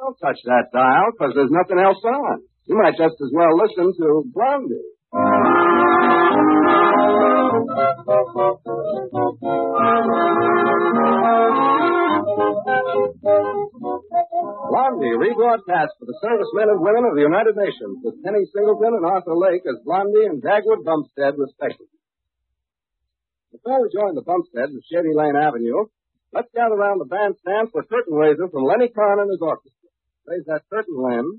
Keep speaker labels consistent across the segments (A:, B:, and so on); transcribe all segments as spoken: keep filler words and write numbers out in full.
A: Don't touch that dial, because there's nothing else on. You might just as well listen to Blondie. Blondie, rebroadcast for the servicemen and women of the United Nations, with Penny Singleton and Arthur Lake as Blondie and Dagwood Bumstead, respectively. Before we join the Bumsteads of Shady Lane Avenue, let's gather around the bandstand for Curtain Raiser from Lenny Kahn and his orchestra. Raise that curtain, Len.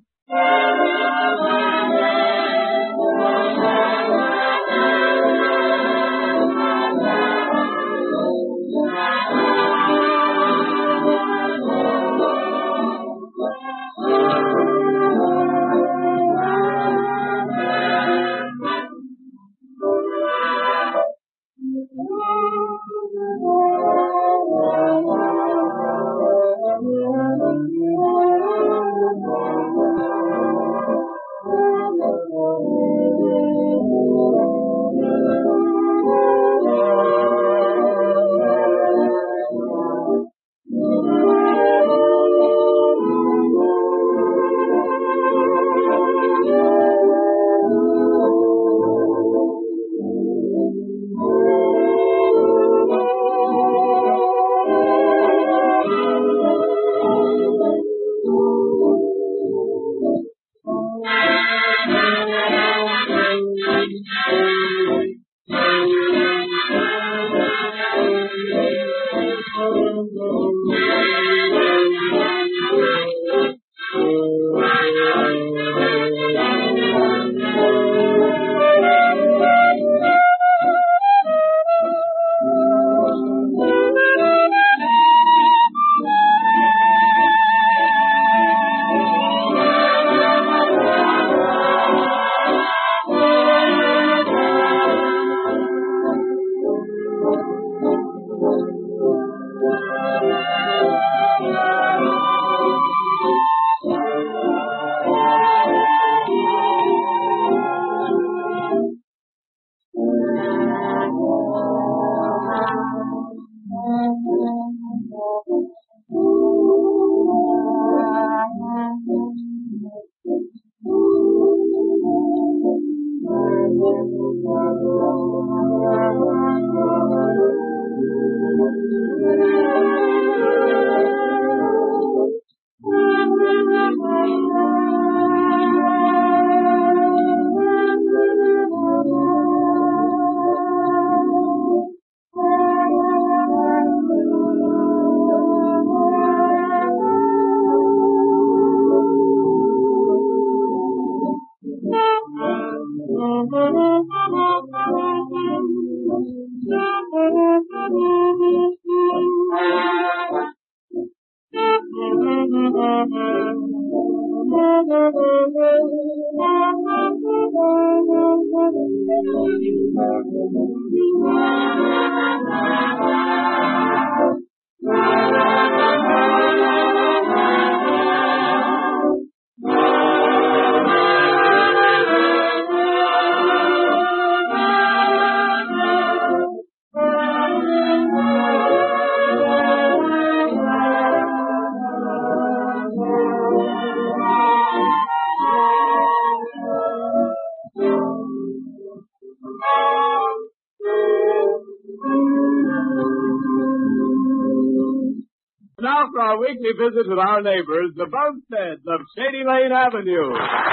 B: Now for our weekly visit with our neighbors, the Bumsteads of Shady Lane Avenue.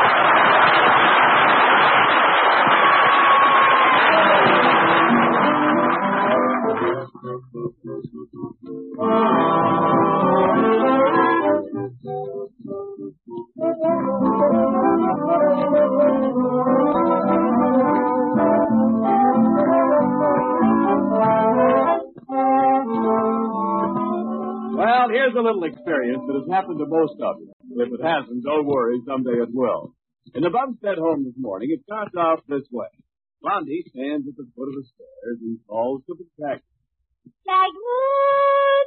B: Well, here's a little experience that has happened to most of you. If it hasn't, don't worry, someday it will. In the Bumstead home this morning, it starts out this way. Blondie stands at the foot of the stairs and calls to the Dagwood.
C: Dagwood!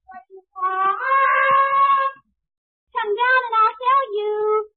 C: Come down and I'll tell you.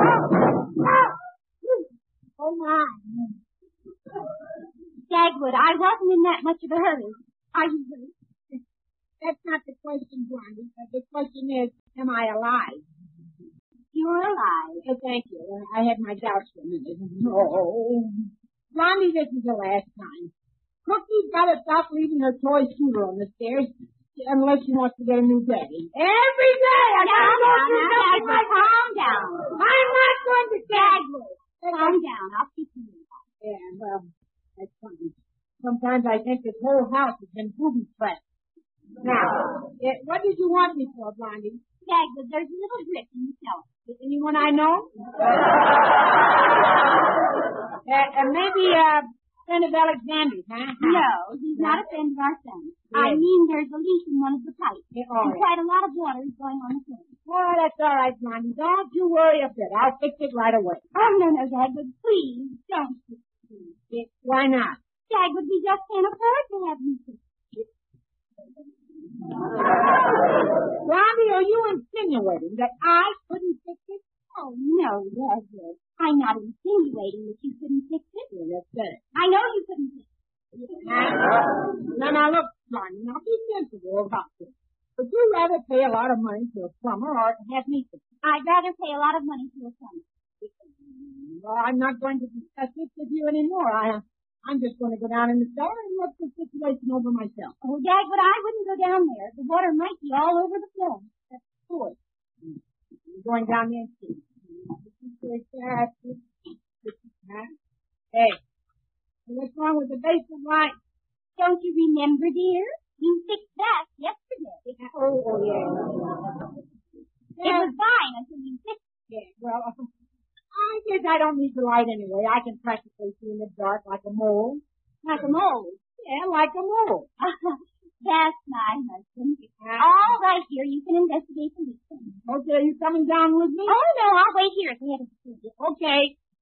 C: Oh, my. Dagwood, I I wasn't in that much of a hurry. Are you hurt?
D: That's not the question, Blondie. The question is, am I alive?
C: You're alive.
D: Oh, thank you. I had my doubts for a minute. Oh. Blondie, this is the last time. Cookie's got to stop leaving her toy scooter on the stairs unless she wants to get a new daddy. Every day I got to go through something like that.
C: Calm down.
D: I'm not going to Dagwood.
C: Calm down. I'll keep you in.
D: Yeah, well, that's funny. Sometimes I think this whole house has been booby trapped. Now, uh, what did you want me for, Blondie?
C: Dagwood, there's a little grip in the cellar.
D: Anyone I know? uh, uh, maybe a uh, friend of Alexander's, huh?
C: No, he's not a friend of our son.
D: Yes.
C: I mean, there's a leak in one of the pipes.
D: Yeah,
C: and
D: right.
C: quite a lot of water is going on the floor.
D: Oh, that's all right, Blondie. Don't you worry a bit. I'll fix it right away.
C: Oh, no, no, Dagwood, please, don't fix it.
D: Yeah, why not?
C: Dagwood, we just can't afford to have you fix it.
D: Blondie, are you insinuating that I couldn't fix it?
C: Oh, no, Dagwood. I'm not insinuating that you couldn't fix it.
D: Yeah, that's it.
C: I know you couldn't fix it.
D: Now, now, look, Blondie, now be sensible about this. Would you rather pay a lot of money to a plumber or have me fix it?
C: I'd rather pay a lot of money to a plumber.
D: Well, I'm not going to discuss this with you anymore. I, I'm just going to go down in the cellar and look the situation over myself.
C: Oh, Dagwood, I wouldn't go down there. The water might be all over the floor.
D: That's good. I'm going down there and see. Hey, what's wrong with the basement light?
C: Don't you remember, dear? You fixed that yesterday.
D: Oh, oh yeah.
C: It was fine until you fixed it.
D: Yeah, well, I guess I don't need the light anyway. I can practically see in the dark like a mole.
C: Like a mole?
D: Yeah, like a mole.
C: That's my husband. All right, dear, you can investigate the leak.
D: Okay, are you coming down with me?
C: Oh, no, I'll wait here at the head of the studio.
D: Okay.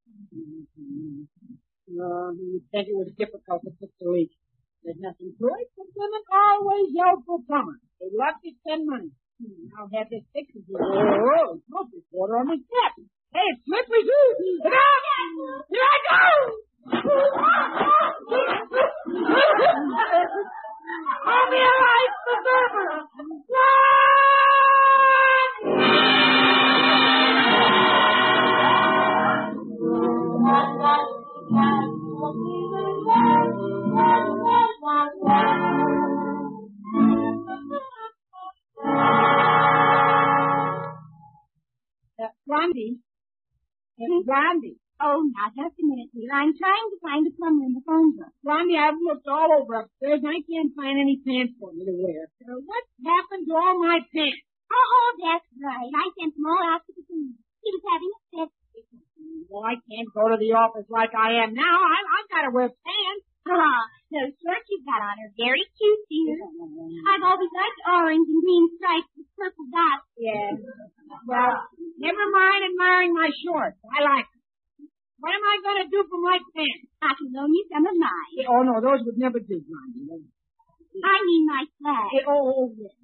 D: Uh, you think it was difficult to fix the leak. There's nothing to it, but women always yell for plumbers. They love to spend money. I'll have this fixed. Oh, oh, oh, there's water on my step. Hey, it's slippery, too. Look out! Here I go! I'll be a life preserver! Uh, Blondie. Hey, Blondie.
C: Oh, now, just a minute, dear. I'm trying to find a plumber in the phone book.
D: Blondie, I've looked all over upstairs and I can't find any pants for me to wear. Uh, what happened to all my pants?
C: Oh, that's right. I sent them all out to the cleaner. He was having a set.
D: Well, I can't go to the office like I am now. I, I've got to wear pants.
C: Ah, those shorts you've got on are very cute, dear. I've always liked orange and green stripes with purple dots.
D: Yeah. Well, never mind admiring my shorts. I like them. What am I going to do for my pants?
C: I can loan you some of mine.
D: Yeah, oh, no, those would never do, Blondie.
C: I mean my flag.
D: Yeah, oh, oh, yeah.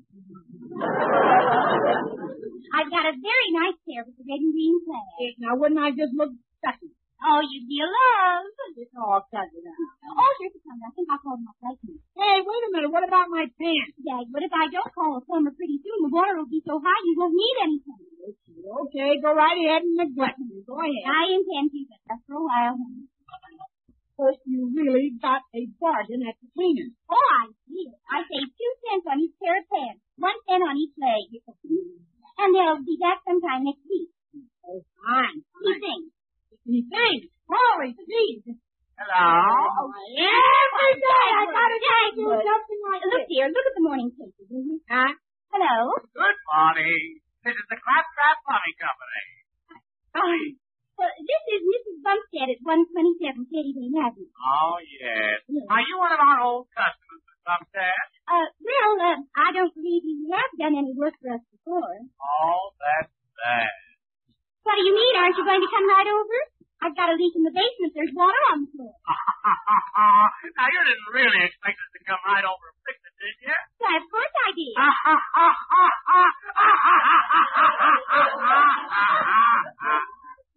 C: I've got a very nice pair with the red and green flag.
D: Yeah, now, wouldn't I just look sucky?
C: Oh, you'd be a love.
D: It's all cut it out.
C: Oh, here's the plumber. I think I'll call him up right now.
D: Hey, wait a minute. What about my pants?
C: Dad, what if I don't call a plumber pretty soon? The water will be so high you won't need anything.
D: Okay, go right ahead and neglect me. Go ahead.
C: I intend to, but just for a while.
D: First, you really got a bargain at the cleaner's.
C: Oh, I see it. I saved two cents on each pair of pants. One cent on each leg. And they'll be back sometime next week.
D: Oh, fine.
C: He thinks.
D: He thinks. Holy jeez.
B: Hello?
D: Oh, every day I gotta do something like
C: Look
D: this.
C: here, look at the morning paper, will you?
D: Huh?
C: Hello?
B: Good morning. This is the Claptrap Plumbing Company.
C: Oh, well, this is Missus Bumstead at one twenty-seven Katy Lane Avenue.
B: Oh, yes. Are you one of our old customers, Miss Bumstead?
C: Uh, well, uh, I don't believe you have done any work for us before.
B: Oh, that's bad.
C: What do you mean? Aren't you going to come right over? I've got a leak in the basement. There's water on the floor.
B: Now, you didn't really expect us to come right over and fix it, did you?
C: Why, of course I did.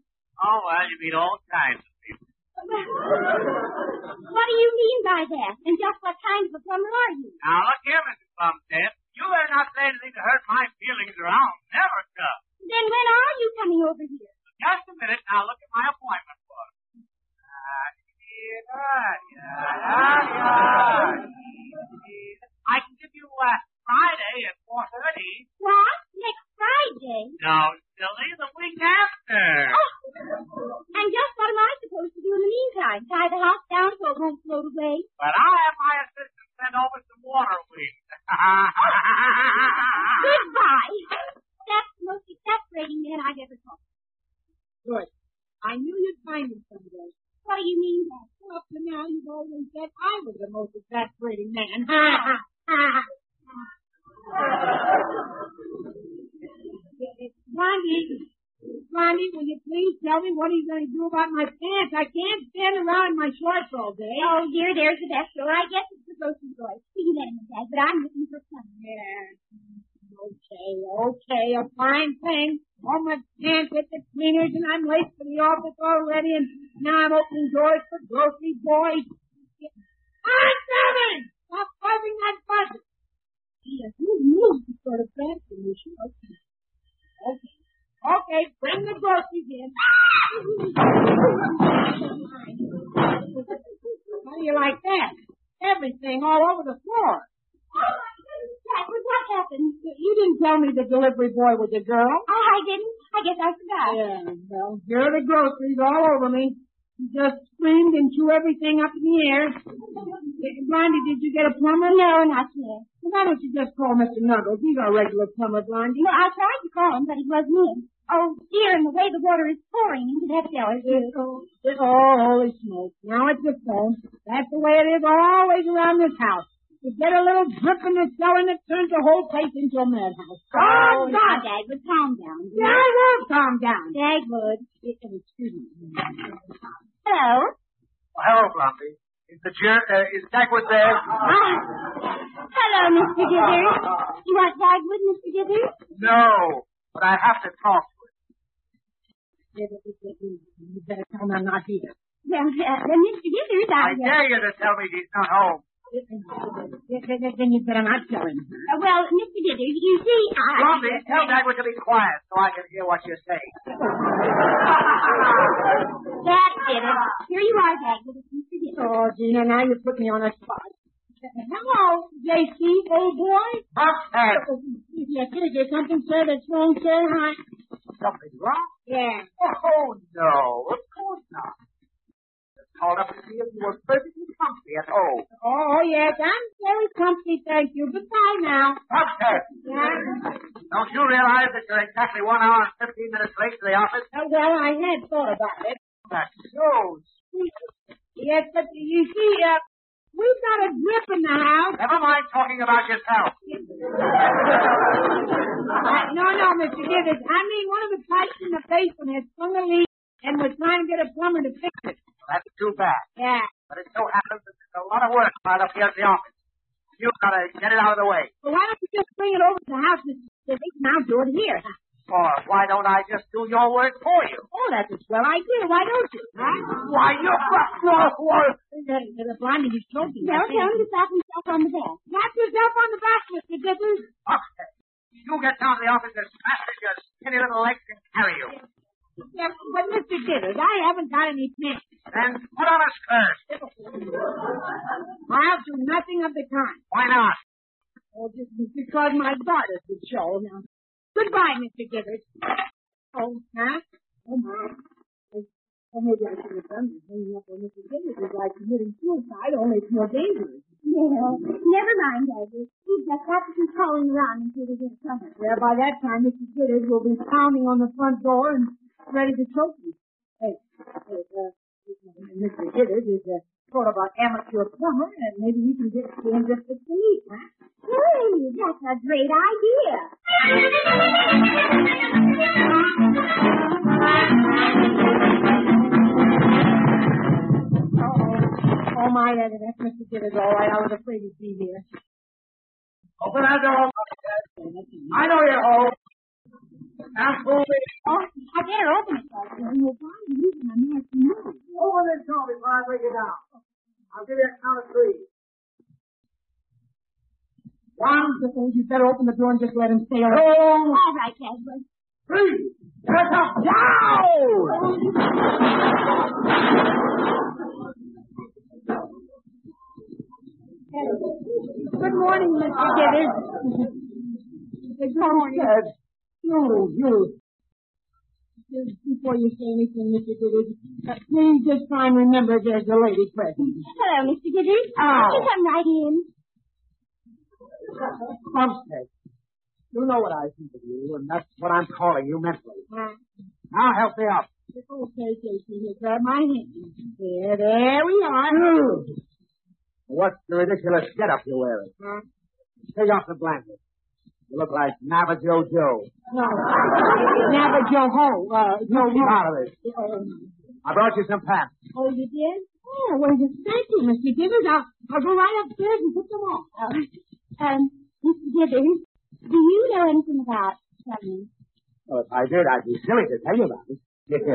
B: Oh, well, you meet all kinds of people.
C: What do you mean by that? And And just what kind of a plumber are you?
E: Now, look here, Missus Bumstead. You better not say anything to hurt my feelings around. Never come.
C: Then when are you coming over here?
E: Just a minute. Now, look at my appointment book. I can give you uh, Friday at four thirty.
C: What? Next Friday?
E: No, silly. The week after.
C: Oh. And just what am I supposed to do in the meantime? Tie the house down so it won't float away?
E: But I'll have my assistant send over some water wings.
C: Goodbye. That's the most exasperating man I've ever talked to.
D: Good. I knew you'd find him someday.
C: What do you mean, Dad?
D: Well, up to now, you've always said I was the most exasperating man. Ha, ha, ha. Blondie, Blondie, will you please tell me what he's going to do about my pants? I can't stand around in my shorts all day.
C: Oh, dear, there's the best girl. I guess it's the grocery boy. See you then, Dad, but I'm looking for fun.
D: Yeah. Okay, okay, a fine thing. All my pants hit the cleaners and I'm late for the office already and now I'm opening doors for grocery boys. I'm coming! Stop buzzing that button. Yeah, who knew this sort of transformation? Okay. Okay. Okay, bring the groceries in. How do you like that? Everything all over the floor.
C: Oh, my goodness, Dad, what happened?
D: You didn't tell me the delivery boy was a girl.
C: Oh, I didn't. I guess I forgot.
D: Yeah, well, here are the groceries all over me. You just screamed and threw everything up in the air. Blondie, did you get a plumber?
C: No, not yet.
D: Well, why don't you just call Mister Nuggles? He's our regular plumber, Blondie.
C: No, I tried to call him, but he wasn't in. Oh, dear, and the way the water is pouring into that cellar.
D: Oh, oh, holy smoke. Now it's your phone. That's the way it is always around this house. You get a little drip in the cellar and it turns the whole place into a madhouse.
C: Oh, God, Dagwood, calm down.
D: Yeah, I will calm down.
C: Dagwood.
D: Excuse me.
C: Hello?
E: Well, hello, Blondie. Is the jer- uh, is Dagwood there?
C: Uh, hello, Mister Dithers. You want Dagwood, Mister Dithers?
E: No, but I have to talk to him.
D: You better tell him I'm not here.
C: Well, uh, then Mister Dithers, I...
E: I dare you to tell me he's not home.
D: Then you better not tell him.
C: Uh, well, Mister Dithers, you see, I...
E: Blondie, tell Dagwood to be quiet so I can hear what you say.
C: That did it. Here you are, Dagwood. It's Mister Dithers.
D: Oh, Gina, now you put me on a spot. Hello, J C, old boy.
E: Bumstead.
D: Yes, sir. Is there something, sir, that's wrong, sir? Hi.
E: Something wrong?
D: Yeah.
E: Oh, no, of course not. Just called up to see if you were perfectly comfy at home.
D: Oh, yes, I'm very comfy, thank you. Goodbye now.
E: Bumstead.
D: Yeah?
E: Don't you realize that you're exactly one hour and fifteen minutes late to the office?
D: Uh, well, I had thought about it.
E: That's so sweet.
D: Yes, but you see, uh, we've got a grip in the house.
E: Never mind talking about yourself.
D: Uh, no, no, Mister Givens. I mean, one of the pipes in the basement has sprung a leak, and we're trying to get a plumber to fix it.
E: That's too bad.
D: Yeah.
E: But it so happens that there's a lot of work right up here at the office. You've got to get it out of the way.
D: Well, why don't you just bring it over to the house, Mister Givens, and I'll do it here.
E: Or why don't I just do your work for you?
D: Oh, that's a swell idea. Why don't you? Huh?
E: Why, you're what?
D: The, the blondie is choking.
C: Well, tell him to slap himself on the back.
D: Slap yourself on the back, Mister Givens.
E: Okay. You get down to the office as fast as your skinny little legs can carry you.
D: Yeah, but Mister Givens, I haven't got any pants.
E: Then put on a skirt.
D: I'll do nothing of the kind.
E: Why not?
D: Oh, just because my daughter would show. Now, goodbye, Mister Givens. Oh, huh? Oh, my. Oh, maybe I should have done this. Hanging up on Mister Givens is like committing suicide, only it's more dangerous.
C: Yeah. Never mind, Dagwood. We've just got to keep calling around until we get somewhere.
D: Yeah, by that time, Mister Givens will be pounding on the front door and ready to choke me. Hey, hey, uh, Mister Givens is a sort of an amateur plumber, and maybe you can get him just to sleep, huh?
C: Hey, that's a great idea.
D: Oh, my, that, that's Mister Givens, all right. I was afraid he'd be here.
E: Open that door. I know you're home. Now, move it.
C: Oh, I better open it, Dagwood. You'll find me using a nasty move.
E: Open this door before I break it down. I'll give you a count of three.
D: One, you better open the door and just let him stay alone.
C: All right, Jasmine.
E: Three. Get up. Down.
D: Good morning, Mister Gibbons. Good morning.
E: Yes. You, you.
D: Before you say anything, Mister Gibbons, uh, please just try and remember there's a lady present.
C: Hello, Mister Gibbons.
E: Oh.
C: You come right in.
E: Bumstead, you know what I think of you, and that's what I'm calling you mentally.
D: Uh,
E: Now help me up.
D: okay, Casey, here, grab my hand. There, there we are.
E: What's the ridiculous get-up you're wearing?
D: Huh?
E: Take off the blanket. You look like Navajo Joe.
D: No. Navajo Ho. Uh,
E: No,
D: Joe
E: out of it.
D: Um,
E: I brought you some pants.
D: oh, you did? Oh, well, just thank you, Mister Gibbons. I'll, I'll go right upstairs and put them on.
C: Oh, um, Mister Gibbons, do you know anything about plumbing?
E: Well, if I did, I'd be silly to tell you about it.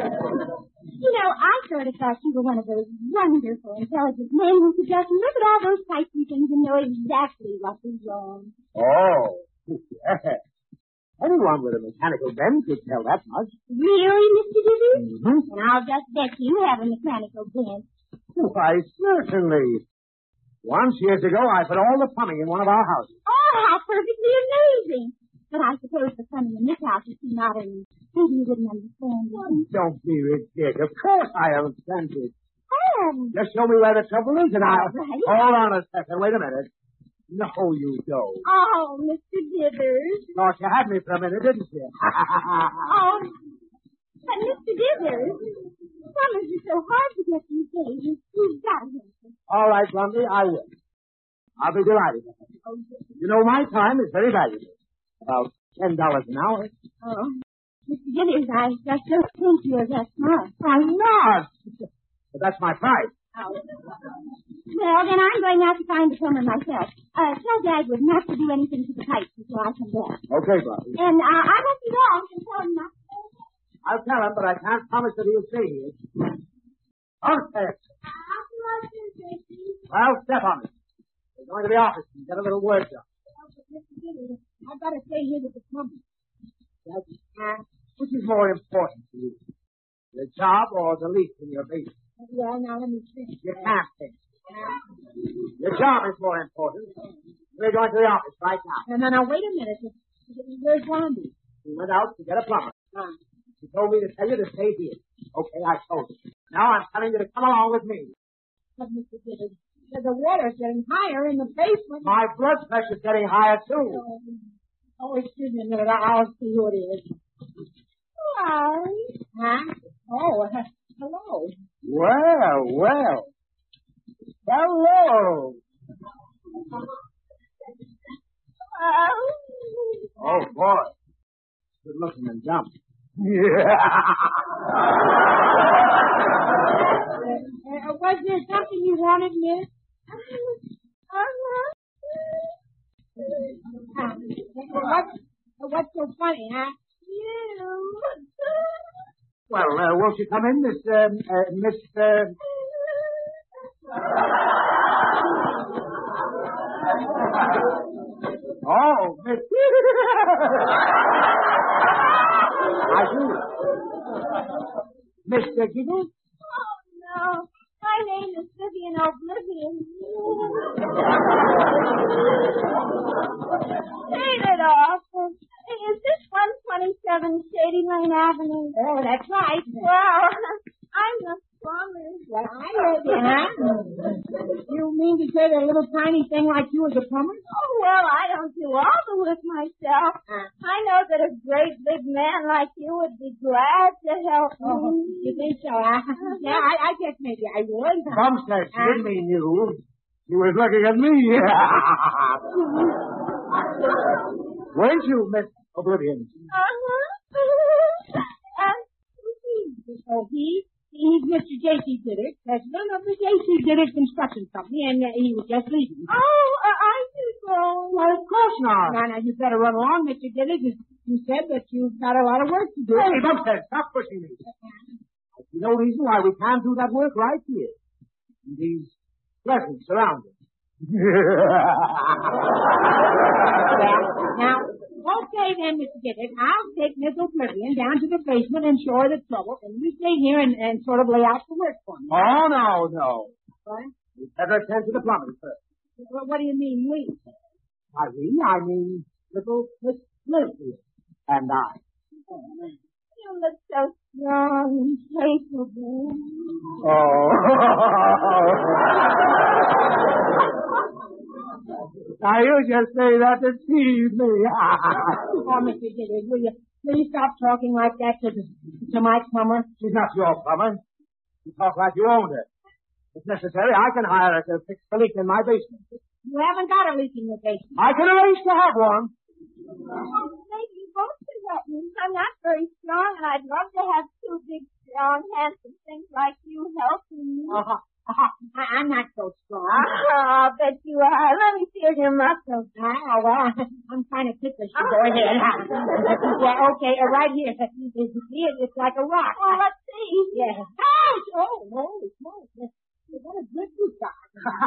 C: You know, I sort of thought you were one of those wonderful, intelligent men who could just look at all those pipes and things and know exactly what was wrong.
E: Oh, yes. Anyone with a mechanical bend could tell that much.
C: Really, Mister Gibbons?
E: Mm-hmm.
C: And I'll just bet you have a mechanical bent.
E: Why, certainly. Once, years ago, I put all the plumbing in one of our houses.
C: Oh, how perfectly amazing. But I suppose the plumbing in this house is too modern. Maybe you wouldn't understand.
E: Don't be ridiculous. Of course I understand it.
C: Oh.
E: Just show me where the trouble is, and I'll...
C: All right.
E: Hold on a second. Wait a minute. No, you don't.
C: Oh, Mister Gibbons.
E: Thought you had me for a minute, didn't you?
C: Oh, but Mister Gibbons, plumbers are so hard to get these days. You've got to help them.
E: All right, Blondie, I will. I'll be delighted. You know, my time is very valuable. About ten dollars an hour.
C: Oh, Mister Gibbons, I just don't think you're that smart.
E: I'm not. But that's my price.
C: Oh. Well, then I'm going out to find the plumber myself. Uh, tell Dagwood not to do anything to the pipes until I come back.
E: Okay, Blondie.
C: And uh, I won't be long to tell him not to go ahead.
E: I'll tell him, but I can't promise that he'll stay here. Okay.
C: I'll be right there, Tracy.
E: Well, step on it. We're going to the office and get a little work done.
D: I've got to stay here with the plumber.
E: Uh, which is more important to you? The job or the leak in your basement?
D: Yeah, now let me think.
E: You can't think. Your job is more important. We're going to the office right now.
D: No, no, no, wait a minute. Where's Blondie?
E: He went out to get a plumber.
D: Uh,
E: He told me to tell you to stay here. Okay, I told you. Now I'm telling you to come along with me.
D: but Mister Gibbons, the the water's getting higher in the basement.
E: My blood pressure's getting higher, too.
D: Oh, oh, excuse me a minute. I'll see who it is.
C: Hi.
D: Huh? Oh, uh, hello.
E: Well, well. Hello.
C: Oh.
E: Oh, boy. Good looking and dumb.
D: Uh, was there something you wanted, miss?
C: Uh-huh.
D: Uh, what's, what's so funny, huh?
C: You.
E: Well, uh, won't you come in, Miss, um, uh, Miss, uh... Oh, Miss... I do. Mister Giggles?
C: Oh, no. My name is Vivian Oblivion. Take it off. Is this one twenty-seven Shady Lane Avenue?
D: Oh, that's right.
C: Well, I'm the plumber.
D: Well, I heard you, huh? You mean to say that a little tiny thing like you is a plumber?
C: Oh, well, I don't do all the work myself. I know that a great big man like you would be glad to help me.
D: Oh, you think so, huh? Yeah, I, I guess maybe I would.
E: Bumstead, she didn't mean you. She was looking at me. Weren't you, Miss Oblivion?
C: Uh-huh. uh,
D: Oh, he? He's Mister J C Diddick, president of the J C Diddick Construction Company, and uh, he was just leaving.
C: Oh, uh, I should go.
D: Well, of course not. Now, now, you better run along, Mister Diddick. You, you said that you've got a lot of work to do.
E: Hey, Bumstead, stop pushing me. I see no reason why we can't do that work right here. In these pleasant surroundings.
D: Well, now, okay then, Mister Gibbons. I'll take Miss Oblivion down to the basement and show her the trouble, and you stay here and, and sort of lay out the work for me.
E: Oh, no, no.
D: What?
E: You better attend to the plumbing first.
D: What, what do you mean, we?
E: Irene, I mean little Miss Leslie and I.
C: You look so strong and capable.
E: Oh. Now, you just say that to tease me.
D: Oh, Mister Gibbons, will you please stop talking like that to, the, to my plumber?
E: She's not your plumber. You talk like you owned her. If necessary, I can hire her to fix the leak in my basement.
D: You haven't got a leak in your basement.
E: I can arrange to have one.
C: Maybe you both could help me. I'm not very strong, and I'd love to have two big, strong, handsome things like you helping me.
D: Uh-huh. Uh-huh. I, I'm not so strong.
C: Oh, I'll bet you are. Let me feel your muscles.
D: Oh, well, I'm kind of ticklish. So go ahead. Yeah, okay, uh, right here. You see it? It's like a rock.
C: Well, let's see.
D: Yeah. Ouch! Oh, holy smoke. What a good you got.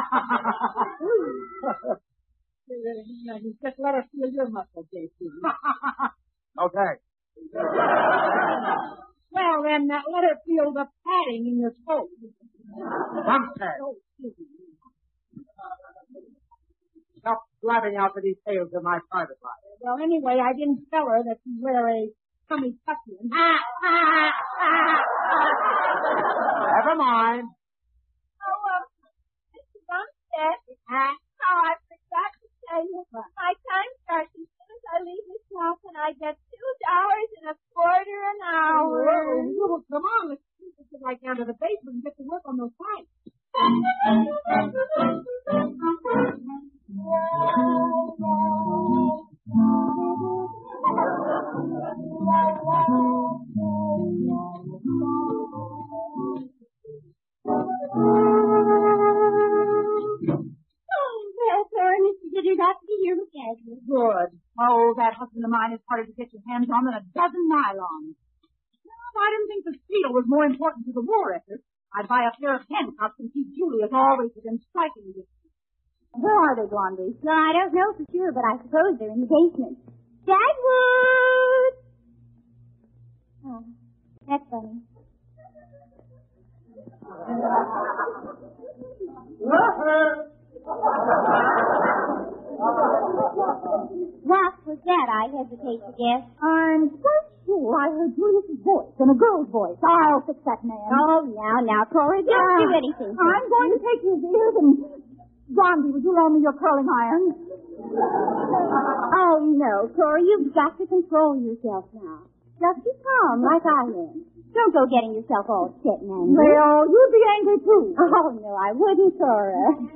D: Just let her feel your muscles, J C.
E: Okay.
D: Well, then, uh, let her feel the padding in your toes.
E: Bumstead.
D: Oh, excuse me.
E: Stop blabbing out the details of my private life.
D: Well, anyway, I didn't tell her that you wear a tummy tuck-in. Ah, ah, ah, ah.
E: Never mind.
C: Oh, uh, Mister Bumstead.
D: Ah.
C: Oh, I forgot to tell you. My time starts as soon as I leave this house, and I get two dollars and a quarter an hour.
D: Whoa, come on, let's get right down to the basement and get to work on those pipes. Good. Oh, that husband of mine is harder to get your hands on than a dozen nylons. Well, I didn't think the steel was more important to the war effort. I'd buy a pair of handcuffs and keep Julius always within striking distance.
C: Where are they, Blondie? Well, I don't know for sure, but I suppose they're in the basement. Dagwood! Oh, that's funny. What was that, I hesitate to guess?
D: I'm quite sure I heard Julius's voice and a girl's voice. I'll fix that man.
C: Oh, now, now, Cora, don't
D: Uh,
C: do anything.
D: I'm going to take his ears and... Blondie, would you loan me your curling iron?
C: Oh, no, Cora, you've got to control yourself now. Just be calm, like I am. Don't go getting yourself all upset and angry.
D: Well, you'd be angry, too.
C: Oh, no, I wouldn't, Cora.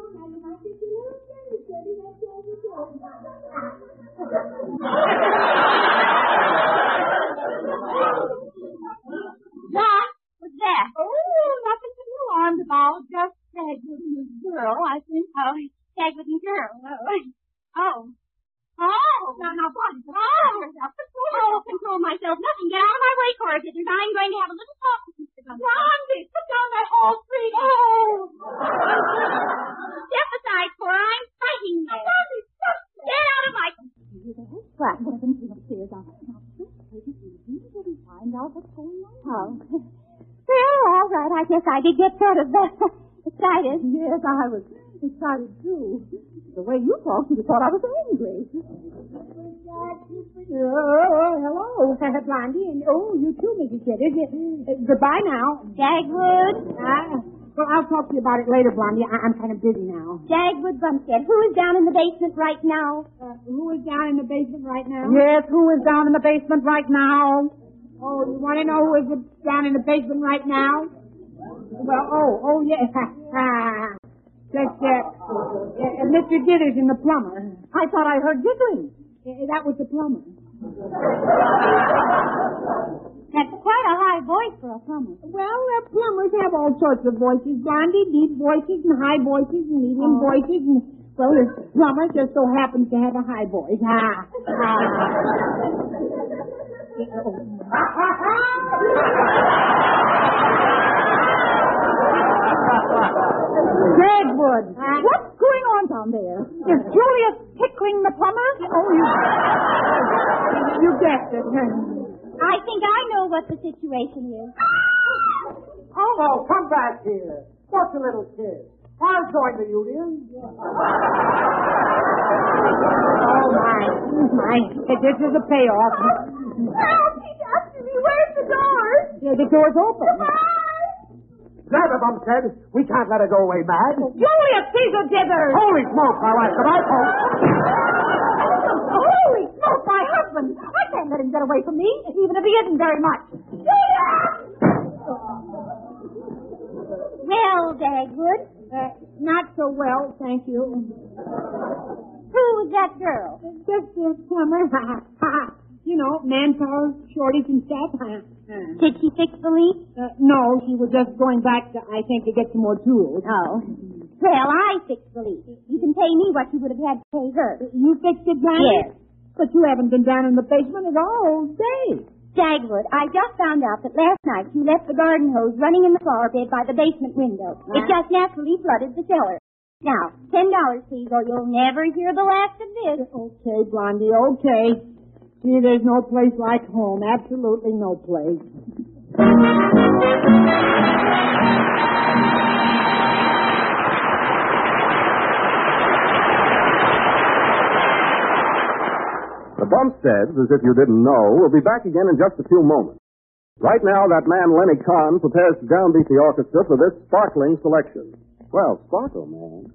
C: What was that?
D: Oh, nothing to be alarmed about. Just
C: Dagwood and his girl, I think. Oh, Dagwood and girl. Oh. Oh. Oh.
D: Now, now, Blondie,
C: Oh. Oh, control myself. Nothing. Get out of my way, Cora, because I'm going to have a little talk with Mister Bumstead.
D: Blondie, put down that whole street. Oh.
C: Step aside, Cora. I'm fighting you.
D: Blondie, stop.
C: Get out of my...
D: What? What happens to the upstairs? I'll find out what's going on.
C: Oh. Well, all right. I guess I did get sort of uh, excited.
D: Yes, I was excited, too. The way you talked, you thought I was angry. Oh, hello, Blondie. And, oh, you too, Missus Jitters. Uh, goodbye now.
C: Dagwood.
D: Ah, well, I'll talk to you about it later, Blondie. I- I'm kind of busy now.
C: Dagwood Bumstead. Who is down in the basement right now?
D: Uh, who is down in the basement right now?
C: Yes,
D: who is down in the basement right now? Oh, you want to know who is down in the basement right now? Well, oh, oh, yes. Just, uh, uh, Mister Dithers and the plumber. I thought I heard giggling. Uh, that was the plumber.
C: That's quite a high voice for a plumber.
D: Well, uh, plumbers have all sorts of voices, Blondie. Deep voices and high voices and medium
C: Oh.
D: voices. And, well, this plumber just so happens to have a high voice. Ah, ah. Dagwood, what's going on down there? Is Julius Pickering the plumber? Oh, you... You guessed it.
C: I think I know what the situation is.
E: Oh, come back here. What's a little kid? I'll join the union.
D: Oh, my. My. This is a payoff.
C: Help! He's after me. Where's the door?
D: Yeah, the door's open.
E: Grab her, Bumstead. We can't let her go away mad.
D: Julius Caesar Dithers!
E: Holy smoke, my wife. Goodbye, folks.
D: Holy smoke, my husband! I can't let him get away from me, even if he isn't very much.
C: Well, Dagwood.
D: Uh, not so well, thank you.
C: Who was that girl?
D: Just this plumber. You know, manpower, shortage and stuff.
C: Did she fix the leak?
D: Uh, no, she was just going back, to, I think, to get some more tools.
C: Oh. Well, I fixed the leak. You can pay me what you would have had to pay her.
D: You fixed it, Granny?
C: Yes.
D: But you haven't been down in the basement at all day.
C: Dagwood, I just found out that last night you left the garden hose running in the flower bed by the basement window.
D: Huh?
C: It just naturally flooded the cellar. Now, ten dollars, please, or you'll never hear the last of this.
D: Okay, Blondie, okay. See, there's no place like home. Absolutely no place.
A: The Bumsteads, as if you didn't know, will be back again in just a few moments. Right now, that man Lenny Kahn prepares to downbeat the orchestra for this sparkling selection. Well, sparkle, man.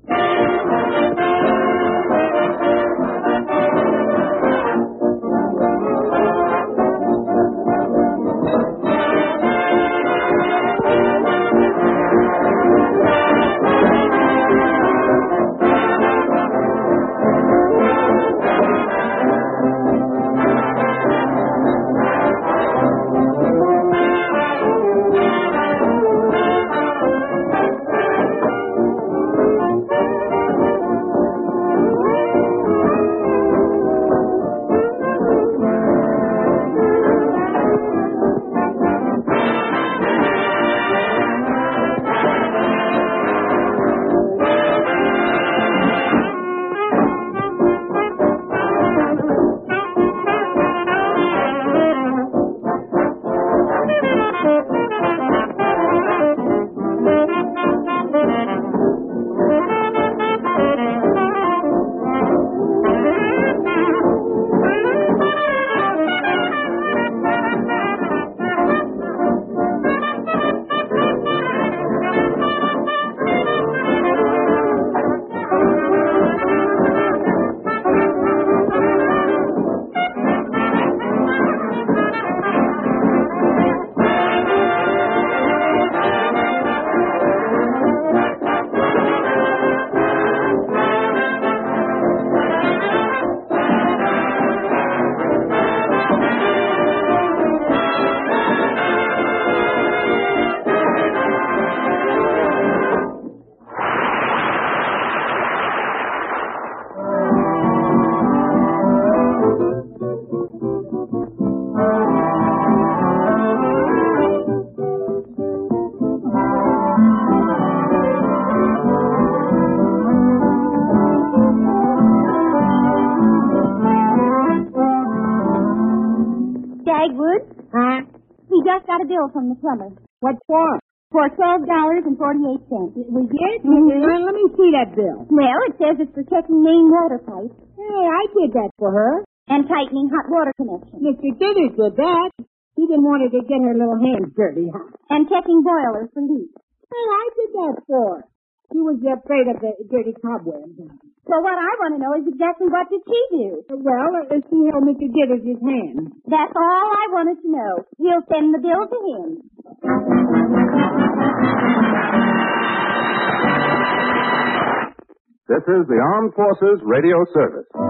C: Dagwood?
D: Huh?
C: We just got a bill from the plumber.
D: What for?
C: For twelve dollars and forty-eight cents.
D: We did?
C: Mm-hmm.
D: Well, let me see that bill.
C: Well, it says it's for checking main water pipes
D: Hey, I did that for her.
C: and tightening hot water connections
D: Mister Dithers did that. He didn't want her to get her little hands dirty, huh?
C: and checking boilers for leaks.
D: Well, I did that for her. She was afraid of the dirty cobwebs.
C: So what I want to know is exactly what did she do?
D: Well, uh, she held Mister Dithers' hand.
C: That's all I wanted to know. We'll send the bill to him.
A: This is the Armed Forces Radio Service.